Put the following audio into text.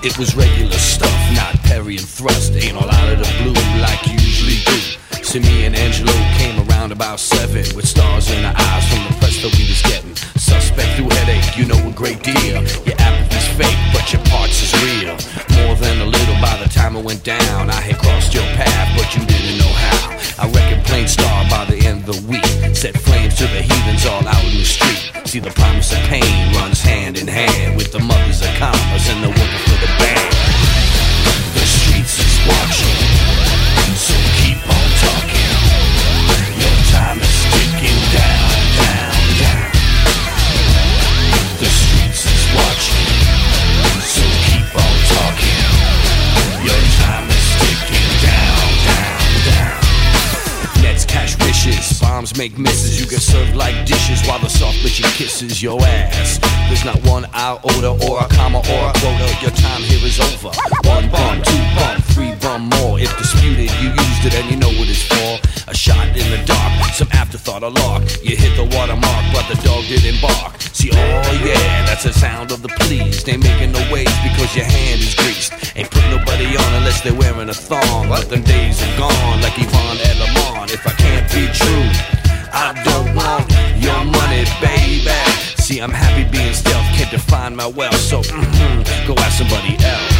It was regular stuff, not Perry and Thrust. Ain't all out of the blue like you usually do. See, me and Angelo came around about 7 with stars in our eyes from the press that we was getting. Suspect through headache, you know a great deal. Your apathy's fake, but your parts is real. More than a little by the time it went down. I had crossed your path, but you didn't know how. I reckon plain star by the end of the week. Set flames to the heathens all out in the street. See, the promise of pain runs hand in hand with the mothers of commerce and the worker for the band. The streets is watching, so keep on talking. Your time is ticking down, down, down. The streets is watching, so keep on talking. Your time is ticking down, down, down. Nets cash wishes, bombs make misses. You get served like dishes while the soft bitchy kisses your ass. There's not one iota or a comma or a quota. Your time here is over. 1 bum, 2 bum, 3 bum more. If disputed, you used it and you know what it's for. A shot in the dark, some afterthought, a lark. You hit the watermark, but the dog didn't bark. See, oh yeah, that's the sound of the police. They making no waves because your hand is greased. Ain't put nobody on unless they're wearing a thong. But them days are gone like Yvonne and Lamont. If I can't be true, I don't want your money, baby. See, I'm happy being stealth, can't define my wealth. So, go ask somebody else.